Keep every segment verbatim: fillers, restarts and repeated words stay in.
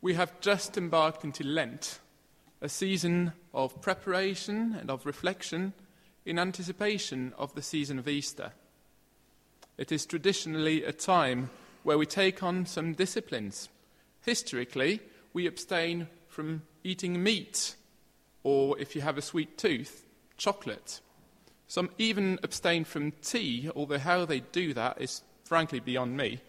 We have just embarked into Lent, a season of preparation and of reflection in anticipation of the season of Easter. It is traditionally a time where we take on some disciplines. Historically, we abstain from eating meat, or if you have a sweet tooth, chocolate. Some even abstain from tea, although how they do that is frankly beyond me.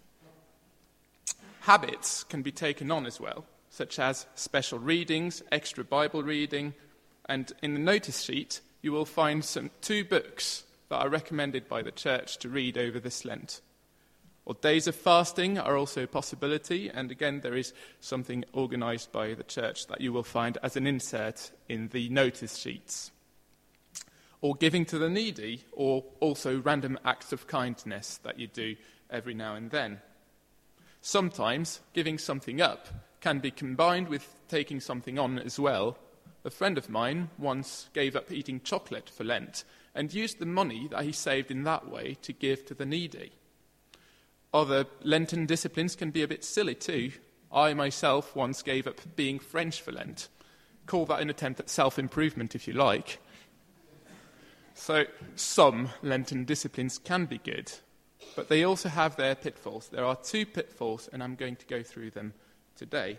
Habits can be taken on as well, such as special readings, extra Bible reading, and in the notice sheet you will find some two books that are recommended by the church to read over this Lent. Or days of fasting are also a possibility, and again there is something organised by the church that you will find as an insert in the notice sheets. Or giving to the needy, or also random acts of kindness that you do every now and then. Sometimes giving something up can be combined with taking something on as well. A friend of mine once gave up eating chocolate for Lent and used the money that he saved in that way to give to the needy. Other Lenten disciplines can be a bit silly too. I myself once gave up being French for Lent. Call that an attempt at self-improvement if you like. So some Lenten disciplines can be good, but they also have their pitfalls. There are two pitfalls, and I'm going to go through them today.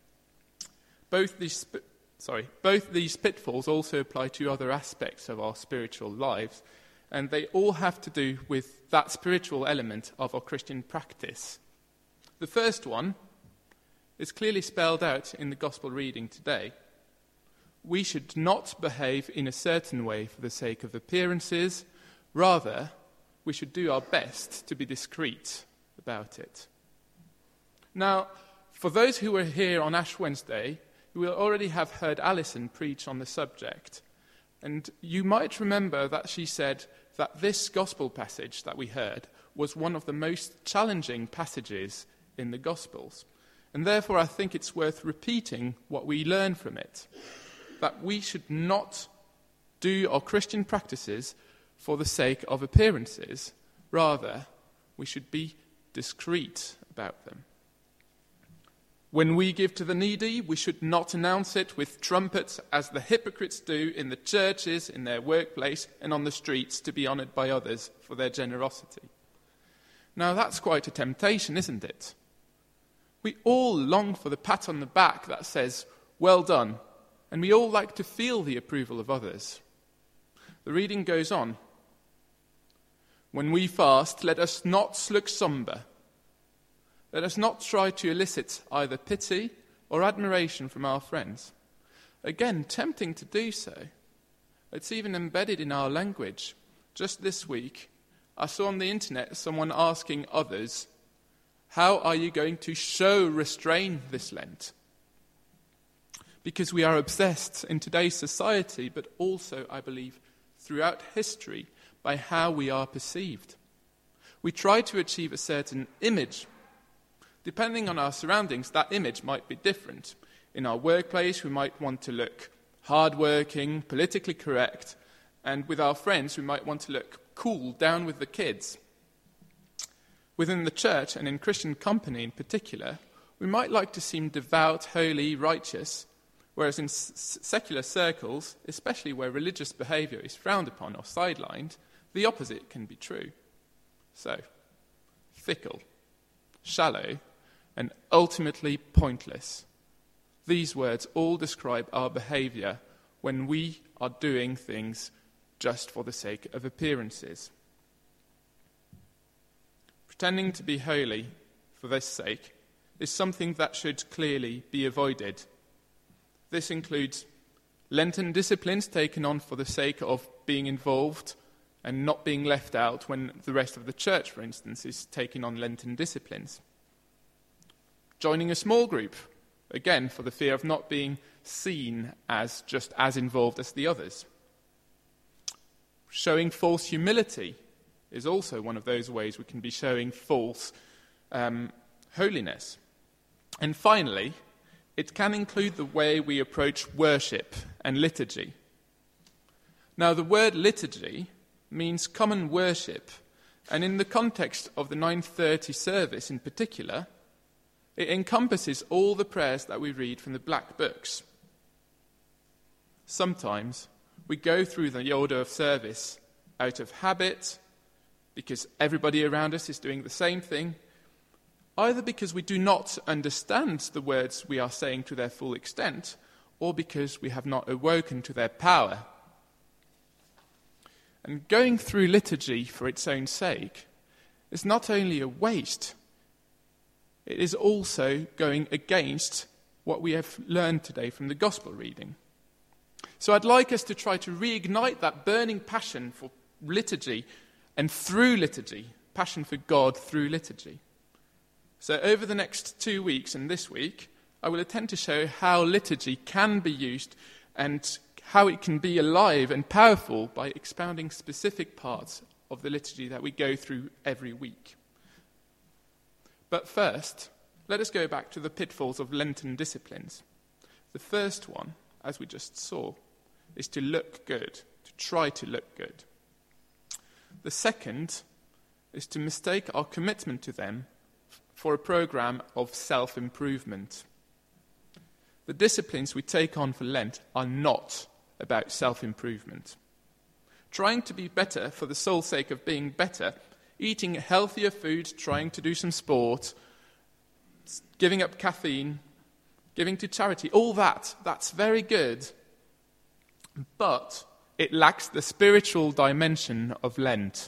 Both these, sorry, both these pitfalls also apply to other aspects of our spiritual lives, and they all have to do with that spiritual element of our Christian practice. The first one is clearly spelled out in the Gospel reading today. We should not behave in a certain way for the sake of appearances. Rather, we should do our best to be discreet about it. Now, for those who were here on Ash Wednesday, you will already have heard Alison preach on the subject. And you might remember that she said that this gospel passage that we heard was one of the most challenging passages in the Gospels. And therefore I think it's worth repeating what we learn from it. That we should not do our Christian practices for the sake of appearances. Rather, we should be discreet about them. When we give to the needy, we should not announce it with trumpets as the hypocrites do in the churches, in their workplace, and on the streets to be honoured by others for their generosity. Now that's quite a temptation, isn't it? We all long for the pat on the back that says, "Well done," and we all like to feel the approval of others. The reading goes on. When we fast, let us not look sombre. Let us not try to elicit either pity or admiration from our friends. Again, tempting to do so. It's even embedded in our language. Just this week, I saw on the internet someone asking others, "How are you going to show restraint this Lent?" Because we are obsessed in today's society, but also, I believe, throughout history, by how we are perceived. We try to achieve a certain image. Depending on our surroundings, that image might be different. In our workplace, we might want to look hardworking, politically correct, and with our friends, we might want to look cool, down with the kids. Within the church, and in Christian company in particular, we might like to seem devout, holy, righteous, whereas in s- secular circles, especially where religious behaviour is frowned upon or sidelined, the opposite can be true. So, fickle, shallow, and ultimately pointless. These words all describe our behaviour when we are doing things just for the sake of appearances. Pretending to be holy for this sake is something that should clearly be avoided. This includes Lenten disciplines taken on for the sake of being involved and not being left out when the rest of the church, for instance, is taking on Lenten disciplines. Joining a small group, again, for the fear of not being seen as just as involved as the others. Showing false humility is also one of those ways we can be showing false um, holiness. And finally, it can include the way we approach worship and liturgy. Now, the word liturgy means common worship, and in the context of the nine thirty service in particular, It encompasses all the prayers that we read from the black books. Sometimes we go through the order of service out of habit, because everybody around us is doing the same thing, either because we do not understand the words we are saying to their full extent, or because we have not awoken to their power. And going through liturgy for its own sake is not only a waste, it is also going against what we have learned today from the gospel reading. So I'd like us to try to reignite that burning passion for liturgy and through liturgy, passion for God through liturgy. So over the next two weeks and this week, I will attempt to show how liturgy can be used and how it can be alive and powerful by expounding specific parts of the liturgy that we go through every week. But first, let us go back to the pitfalls of Lenten disciplines. The first one, as we just saw, is to look good, to try to look good. The second is to mistake our commitment to them for a program of self-improvement. The disciplines we take on for Lent are not about self-improvement. Trying to be better for the sole sake of being better, eating healthier food, trying to do some sport, giving up caffeine, giving to charity, all that, that's very good, but it lacks the spiritual dimension of Lent.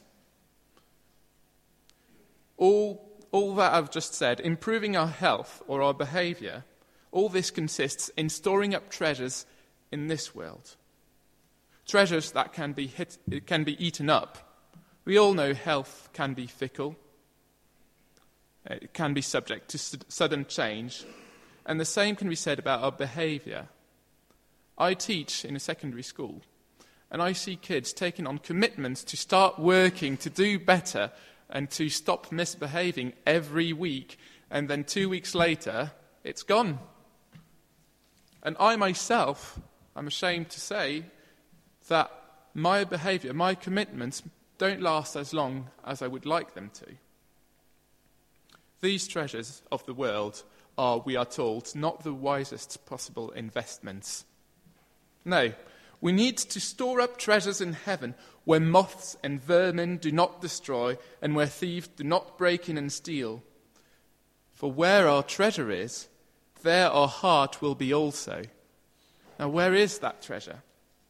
All, all that I've just said, improving our health or our behaviour, all this consists in storing up treasures in this world. Treasures that can be hit, it can be eaten up. We all know health can be fickle. It can be subject to su- sudden change. And the same can be said about our behaviour. I teach in a secondary school, and I see kids taking on commitments to start working, to do better, and to stop misbehaving every week, and then two weeks later, it's gone. And I myself, I'm ashamed to say, that my behaviour, my commitments, don't last as long as I would like them to. These treasures of the world are, we are told, not the wisest possible investments. No, we need to store up treasures in heaven where moths and vermin do not destroy and where thieves do not break in and steal. For where our treasure is, there our heart will be also. Now, where is that treasure?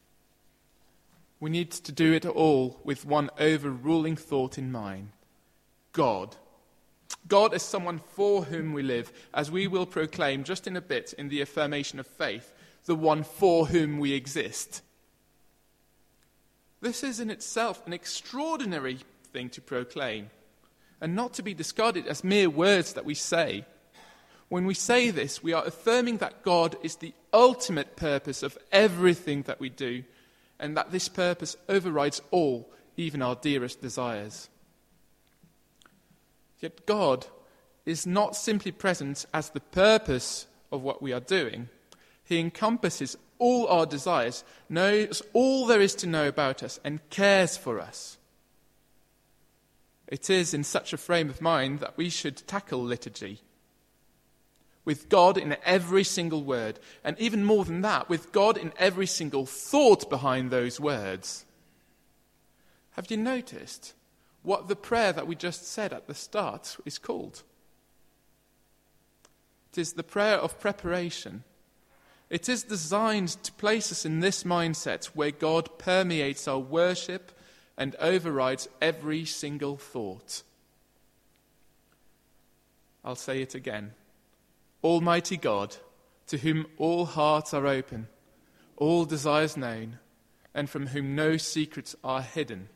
We need to do it all with one overruling thought in mind: God. God is someone for whom we live, as we will proclaim just in a bit in the affirmation of faith, the one for whom we exist. This is in itself an extraordinary thing to proclaim, and not to be discarded as mere words that we say. When we say this, we are affirming that God is the ultimate purpose of everything that we do, and that this purpose overrides all, even our dearest desires. Yet God is not simply present as the purpose of what we are doing. He encompasses all our desires, knows all there is to know about us, and cares for us. It is in such a frame of mind that we should tackle liturgy, with God in every single word, and even more than that, with God in every single thought behind those words. Have you noticed what the prayer that we just said at the start is called? It is the prayer of preparation. It is designed to place us in this mindset where God permeates our worship and overrides every single thought. I'll say it again. Almighty God, to whom all hearts are open, all desires known, and from whom no secrets are hidden.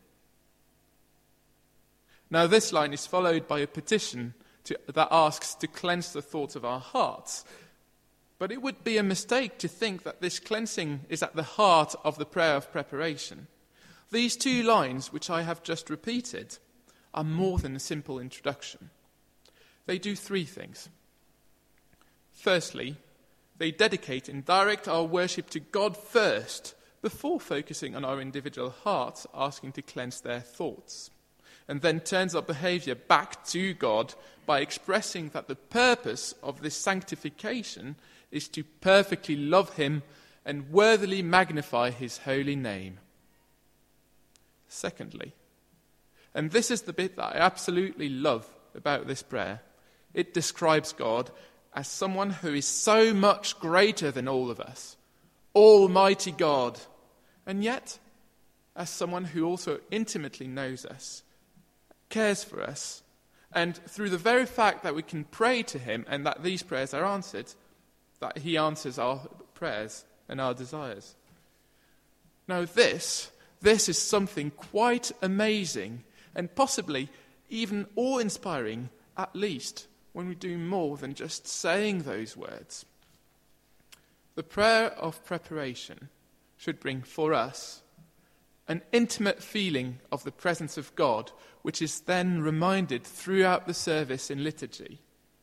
Now this line is followed by a petition to, that asks to cleanse the thoughts of our hearts. But it would be a mistake to think that this cleansing is at the heart of the prayer of preparation. These two lines, which I have just repeated, are more than a simple introduction. They do three things. Firstly, they dedicate and direct our worship to God first, before focusing on our individual hearts, asking to cleanse their thoughts. and then turns our behaviour back to God by expressing that the purpose of this sanctification is to perfectly love him and worthily magnify his holy name. Secondly, and this is the bit that I absolutely love about this prayer, it describes God as someone who is so much greater than all of us, Almighty God, and yet as someone who also intimately knows us, cares for us, and through the very fact that we can pray to him and that these prayers are answered, that he answers our prayers and our desires. Now this, this is something quite amazing and possibly even awe-inspiring, at least when we do more than just saying those words. The prayer of preparation should bring for us an intimate feeling of the presence of God, which is then reminded throughout the service in liturgy.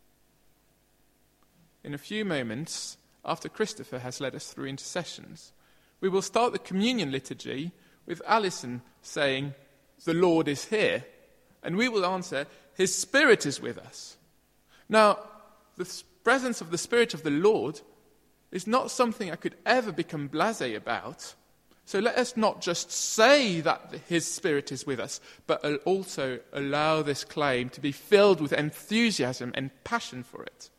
In a few moments, after Christopher has led us through intercessions, we will start the communion liturgy with Alison saying, "The Lord is here," and we will answer, "His Spirit is with us." Now, the presence of the Spirit of the Lord is not something I could ever become blasé about. So let us not just say that his Spirit is with us, but also allow this claim to be filled with enthusiasm and passion for it.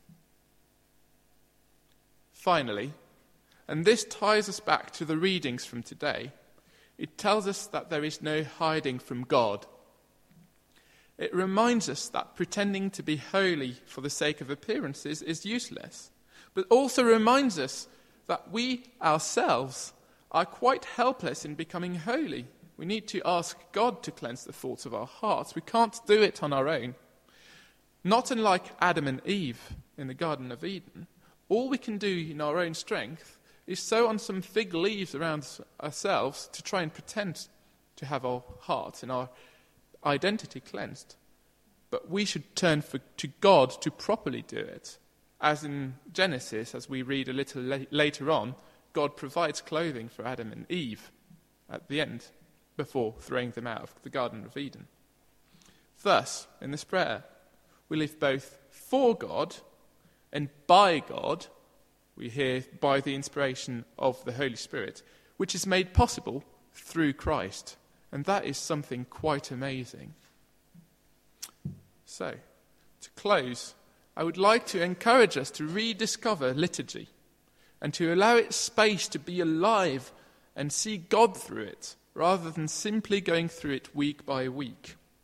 Finally, and this ties us back to the readings from today, it tells us that there is no hiding from God. It reminds us that pretending to be holy for the sake of appearances is useless, but also reminds us that we ourselves are quite helpless in becoming holy. We need to ask God to cleanse the thoughts of our hearts. We can't do it on our own. Not unlike Adam and Eve in the Garden of Eden, all we can do in our own strength is sew on some fig leaves around ourselves to try and pretend to have our hearts and our identity cleansed. But we should turn for, to God to properly do it. As in Genesis, as we read a little la- later on, God provides clothing for Adam and Eve at the end, before throwing them out of the Garden of Eden. Thus, in this prayer, we live both for God and by God, we hear by the inspiration of the Holy Spirit, which is made possible through Christ. And that is something quite amazing. So, to close, I would like to encourage us to rediscover liturgy and to allow it space to be alive and see God through it, rather than simply going through it week by week.